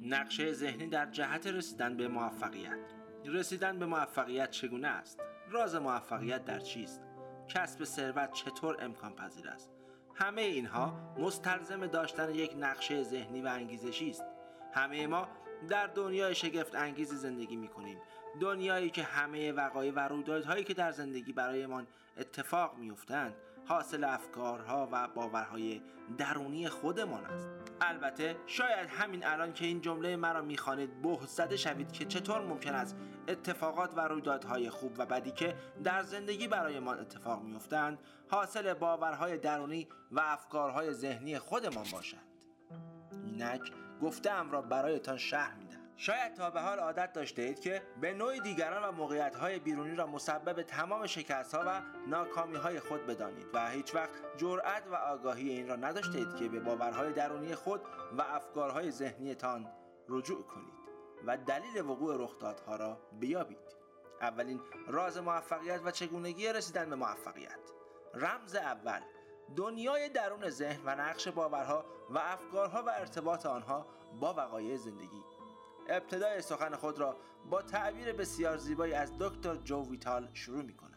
نقشه ذهنی در جهت رسیدن به موفقیت. رسیدن به موفقیت چگونه است؟ راز موفقیت در چیست؟ کسب ثروت چطور امکان پذیر است؟ همه اینها مستلزم داشتن یک نقشه ذهنی و انگیزشی است. همه ما در دنیای شگفت انگیزی زندگی می کنیم. دنیایی که همه وقایع و رویدادهایی که در زندگی برایمان اتفاق می افتند حاصل افکارها و باورهای درونی خودمان است. البته شاید همین الان که این جمله مرا میخوانید بهت زده شوید که چطور ممکن است اتفاقات و رویدادهای خوب و بدی که در زندگی برایمان اتفاق میافتند حاصل باورهای درونی و افکارهای ذهنی خودمان باشند. اینک گفته‌ام را برایتان شرح میدم. شاید تا به حال عادت داشته اید که به نوعی دیگران و موقعیت‌های بیرونی را مسبب تمام شکست‌ها و ناکامی‌های خود بدانید و هیچ وقت جرأت و آگاهی این را نداشته اید که به باورهای درونی خود و افکارهای ذهنیتان رجوع کنید و دلیل وقوع رخدادها را بیابید. اولین راز موفقیت و چگونگی رسیدن به موفقیت. رمز اول: دنیای درون ذهن و نقش باورها و افکارها و ارتباط آنها با وقایع زندگی. ابتدای سخن خود را با تعبیر بسیار زیبایی از دکتر جو ویتال شروع می کنم.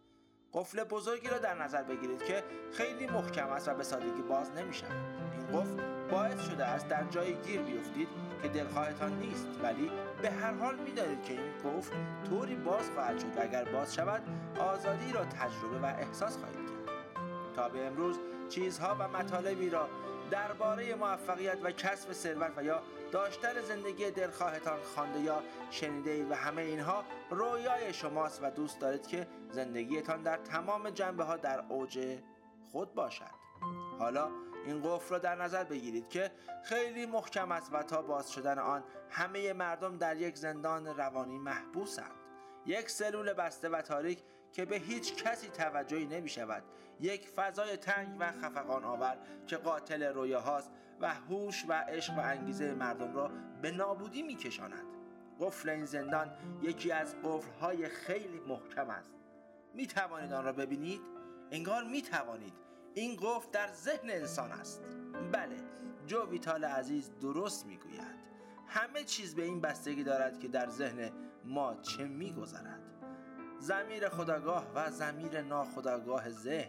قفل بزرگی را در نظر بگیرید که خیلی محکم است و به سادگی باز نمی شود. این قفل باعث شده است در جایی گیر بیفتید که دلخواهتان نیست، ولی به هر حال می دانید که این قفل طوری باز خواهد شد و اگر باز شود آزادی را تجربه و احساس خواهید کرد. تا به امروز چیزها و مطالبی را درباره موفقیت و کسب ثروت و یا داشتن زندگی دلخواهتان خوانده یا شنیده اید و همه اینها رویای شماست و دوست دارید که زندگیتان در تمام جنبه‌ها در اوج خود باشد. حالا این قفل را در نظر بگیرید که خیلی محکم است و تا باز شدن آن همه مردم در یک زندان روانی محبوسند. یک سلول بسته و تاریک که به هیچ کسی توجهی نمی شود. یک فضای تنگ و خفقان آور که قاتل رویاهاست و هوش و عشق و انگیزه مردم را به نابودی می کشاند. قفل این زندان یکی از قفل‌های خیلی محکم است. می توانید آن را ببینید؟ انگار می توانید. این قفل در ذهن انسان است. بله، جو ویتال عزیز درست می گوید. همه چیز به این بستگی دارد که در ذهن ما چه می گذرد. ضمیر خودآگاه و ضمیر ناخودآگاه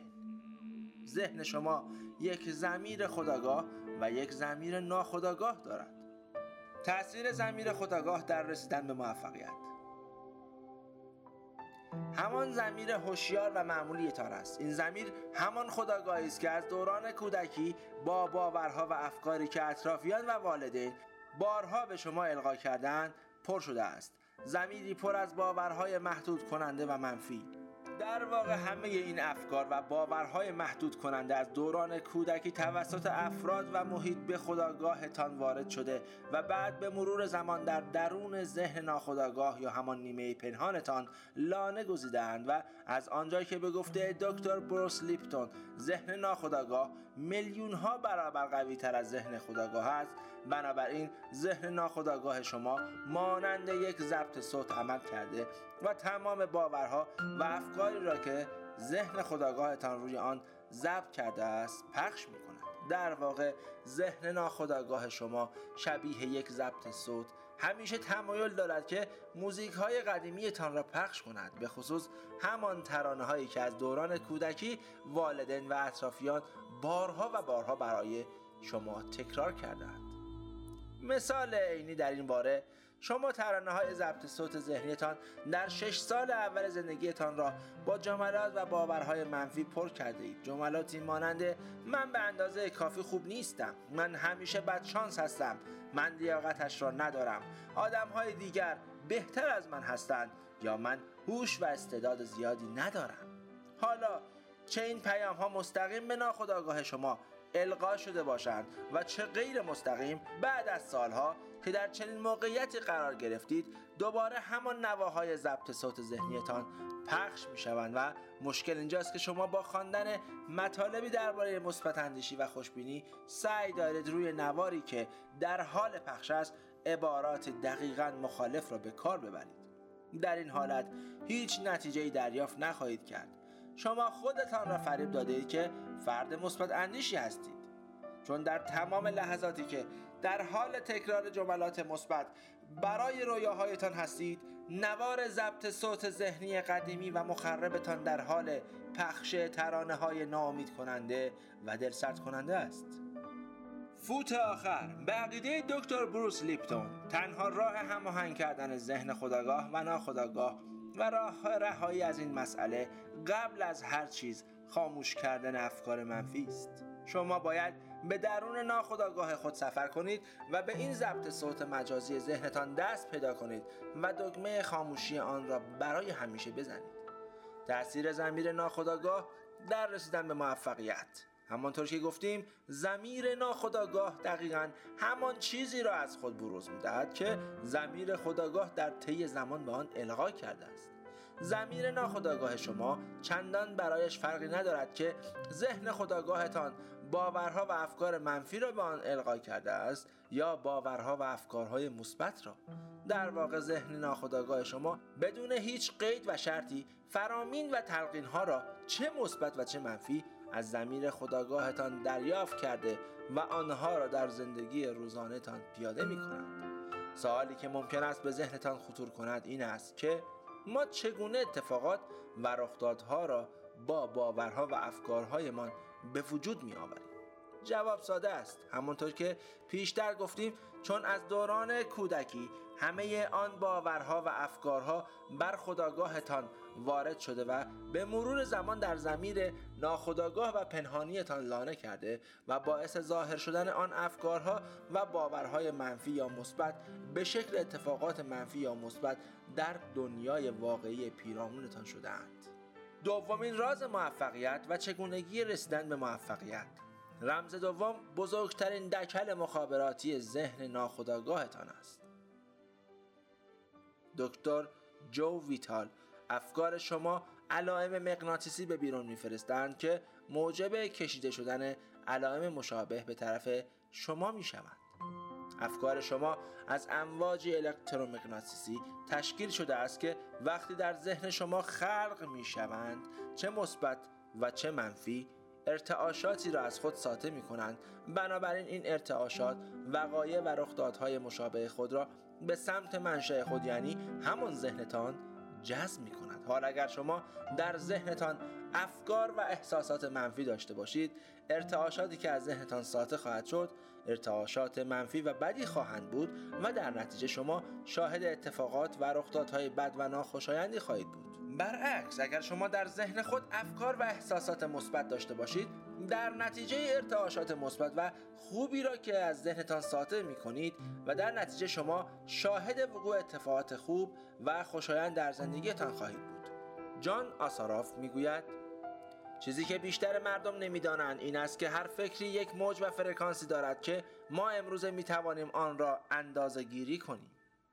ذهن شما یک ضمیر خودآگاه و یک ضمیر ناخودآگاه دارد. تأثیر ضمیر خودآگاه در رسیدن به موفقیت. همان ضمیر هوشیار و معمولیتان است. این ضمیر همان خودآگاهی است که از دوران کودکی با باورها و افکاری که اطرافیان و والدین بارها به شما القا کردند پر شده است. ضمیری پر از باورهای محدود کننده و منفی. در واقع همه این افکار و باورهای محدود کننده از دوران کودکی توسط افراد و محیط به خودآگاهتان وارد شده و بعد به مرور زمان در درون ذهن ناخودآگاه یا همان نیمه پنهانتان لانه گزیده‌اند و از آنجایی که به گفته دکتر بروس لیپتون ذهن ناخودآگاه میلیون‌ها برابر قوی‌تر از ذهن خودآگاه است، بنابراین ذهن ناخودآگاه شما مانند یک ضبط صوت عمل کرده و تمام باورها و افکاری را که ذهن خودآگاهتان روی آن ضبط کرده است پخش می‌کند. در واقع ذهن ناخودآگاه شما شبیه یک ضبط صوت همیشه تمایل دارد که موزیک‌های قدیمی‌تان را پخش کند، به خصوص همان ترانه‌هایی که از دوران کودکی والدین و اطرافیان بارها و بارها برای شما تکرار کردند. مثال عینی در این باره، شما ترانه‌های ضبط صوت ذهنیتان در 6 سال اول زندگیتان را با جملات و باورهای منفی پر کرده اید. جملاتی مانند من به اندازه کافی خوب نیستم، من همیشه بدشانس هستم، من لیاقتش را ندارم، آدم‌های دیگر بهتر از من هستند یا من هوش و استعداد زیادی ندارم. حالا چه این پیام‌ها مستقیم به ناخودآگاه شما القا شده باشند و چه غیر مستقیم، بعد از سالها که در چنین موقعیتی قرار گرفتید دوباره همان نواهای ضبط صوت ذهنیتان پخش می شوند و مشکل اینجاست که شما با خواندن مطالبی درباره مثبت اندیشی و خوشبینی سعی دارید روی نواری که در حال پخش است عبارات دقیقاً مخالف را به کار ببرید. در این حالت هیچ نتیجه‌ای دریافت نخواهید کرد. شما خودتان را فریب داده اید که فرد مثبت اندیشی هستید. چون در تمام لحظاتی که در حال تکرار جملات مثبت برای رویاهایتان هستید، نوار ضبط صوت ذهنی قدیمی و مخربتان در حال پخش ترانه‌های ناامید کننده و دلسرد کننده است. فوت آخر، به عقیده دکتر بروس لیپتون، تنها راه هماهنگ کردن ذهن خودآگاه و ناخودآگاه و راه رهایی از این مسئله قبل از هر چیز خاموش کردن افکار منفی است. شما باید به درون ناخودآگاه خود سفر کنید و به این ضبط صوت مجازی ذهنتان دست پیدا کنید و دکمه خاموشی آن را برای همیشه بزنید. تأثیر ضمیر ناخودآگاه در رسیدن به موفقیت. همانطور که گفتیم، ضمیر ناخودآگاه دقیقاً همان چیزی را از خود بروز می‌دهد که ضمیر خودآگاه در طی زمان به آن القا کرده است. ضمیر ناخودآگاه شما چندان برایش فرقی ندارد که ذهن خودآگاهتان باورها و افکار منفی را به آن القا کرده است یا باورها و افکارهای مثبت را. در واقع ذهن ناخودآگاه شما بدون هیچ قید و شرطی فرامین و تلقین‌ها را چه مثبت و چه منفی از ضمیر خودآگاهتان دریافت کرده و آنها را در زندگی روزانه‌تان پیاده می‌کند. سوالی که ممکن است به ذهنتان خطور کند این است که ما چگونه اتفاقات و رخدادها را با باورها و افکارهایمان به وجود می‌آوریم؟ جواب ساده است. همونطور که پیشتر گفتیم، چون از دوران کودکی همه آن باورها و افکارها بر خودآگاهتان وارد شده و به مرور زمان در ضمیر ناخودآگاه و پنهانیتان لانه کرده و باعث ظاهر شدن آن افکارها و باورهای منفی یا مثبت به شکل اتفاقات منفی یا مثبت در دنیای واقعی پیرامونتان شده‌اند. دومین راز موفقیت و چگونگی رسیدن به موفقیت. رمز دوم بزرگترین دکل مخابراتی ذهن ناخودآگاهتان است. دکتر جو ویتال، افکار شما علائم مغناطیسی به بیرون می‌فرستند که موجب کشیده شدن علائم مشابه به طرف شما می‌شوند. افکار شما از امواج الکترومغناطیسی تشکیل شده است که وقتی در ذهن شما خلق می‌شوند، چه مثبت و چه منفی، ارتعاشاتی را از خود ساطع می‌کنند. بنابراین این ارتعاشات وقایع و رخدادهای مشابه خود را به سمت منشأ خود، یعنی همان ذهنتان، جذب می‌کند. حال اگر شما در ذهنتان افکار و احساسات منفی داشته باشید، ارتعاشاتی که از ذهنتان ساطع خواهد شد ارتعاشات منفی و بدی خواهند بود و در نتیجه شما شاهد اتفاقات و رخدادهای بد و ناخوشایندی خواهید بود. برعکس، اگر شما در ذهن خود افکار و احساسات مثبت داشته باشید، در نتیجه ارتعاشات مثبت و خوبی را که از ذهنتان ساطع می‌کنید و در نتیجه شما شاهد وقوع اتفاقات خوب و خوشایند در زندگیتان خواهید بود. جان آساراف میگوید چیزی که بیشتر مردم نمی‌دانند این است که هر فکری یک موج و فرکانسی دارد که ما امروزه می‌توانیم آن را اندازه‌گیری کنیم.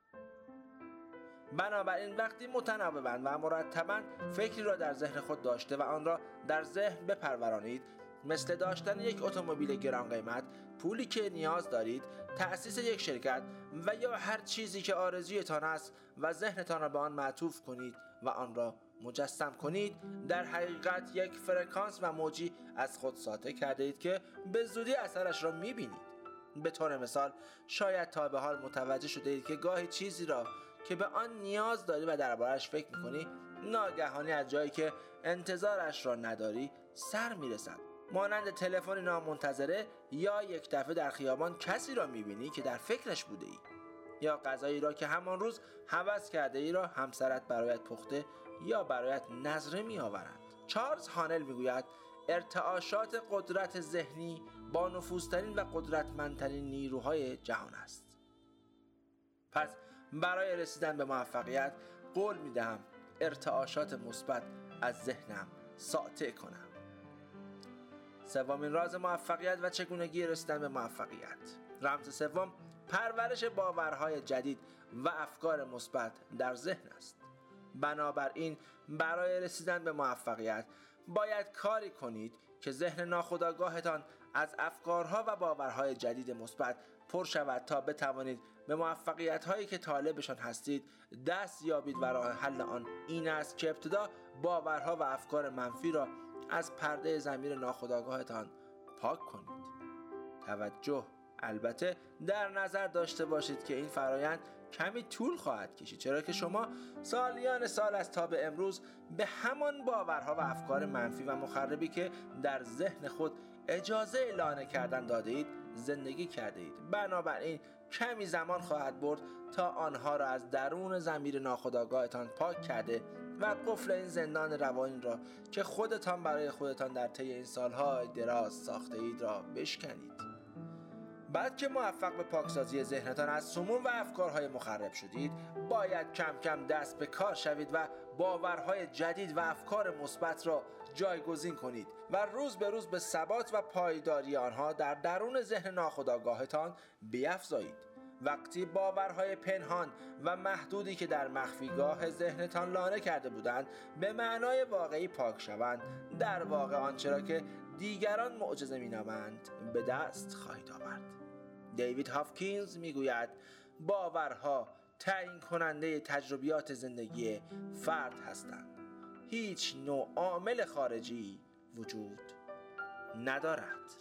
بنابراین وقتی متناوباً و مرتباً فکری را در ذهن خود داشته و آن را در ذهن بپرورانید، مثل داشتن یک اتومبیل گران قیمت، پولی که نیاز دارید، تأسیس یک شرکت و یا هر چیزی که آرزویتان است و ذهنتان را به آن معطوف کنید و آن را مجسم کنید، در حقیقت یک فرکانس و موجی از خود ساطع کرده اید که به زودی اثرش را می‌بینید. به طور مثال، شاید تا به حال متوجه شده اید که گاهی چیزی را که به آن نیاز داری و درباره‌اش فکر می‌کنی، ناگهانی از جایی که انتظارش را نداری سر می‌رسد. مانند تلفن نامنتظره یا یک دفعه در خیابان کسی را می‌بینی که در فکرش بوده ای، یا غذایی را که همان روز هوس کرده ای را همسرت برایت پخته یا برایت نظره می‌آورند. چارلز هانل می‌گوید ارتعاشات قدرت ذهنی با نفوذترین و قدرتمندترین نیروهای جهان است. پس برای رسیدن به موفقیت قول می‌دهم ارتعاشات مثبت از ذهنم ساطع کنم. سومین راز موفقیت و چگونگی رسیدن به موفقیت. رمز سوم پرورش باورهای جدید و افکار مثبت در ذهن است. بنابراین برای رسیدن به موفقیت باید کاری کنید که ذهن ناخودآگاهتان از افکارها و باورهای جدید مثبت پر شود تا بتوانید به موفقیت‌هایی که طالبشان هستید دست یابید و راه حل آن این است که ابتدا باورها و افکار منفی را از پرده ضمیر ناخودآگاهتان پاک کنید. توجه: البته در نظر داشته باشید که این فرایند کمی طول خواهد کشید، چرا که شما سالیان سال از تا به امروز به همان باورها و افکار منفی و مخربی که در ذهن خود اجازه لانه کردن داده اید زندگی کرده اید. بنابراین کمی زمان خواهد برد تا آنها را از درون ضمیر ناخودآگاهتان پاک کرده و قفل این زندان روانی را که خودتان برای خودتان در طی این سالهای دراز ساخته اید را بشکنید. بعد که موفق به پاکسازی ذهنتان از سموم و افکارهای مخرب شدید، باید کم کم دست به کار شوید و باورهای جدید و افکار مثبت را جایگزین کنید و روز به روز به ثبات و پایداری آنها در درون ذهن ناخودآگاهتان بیفزایید. وقتی باورهای پنهان و محدودی که در مخفیگاه ذهنتان لانه کرده بودند به معنای واقعی پاک شوند، در واقع آنچه را که دیگران معجزه می‌نامند به دست خواهید آورد. دیوید هافکینز میگوید باورها تعیین کننده تجربیات زندگی فرد هستند. هیچ نوع عامل خارجی وجود ندارد.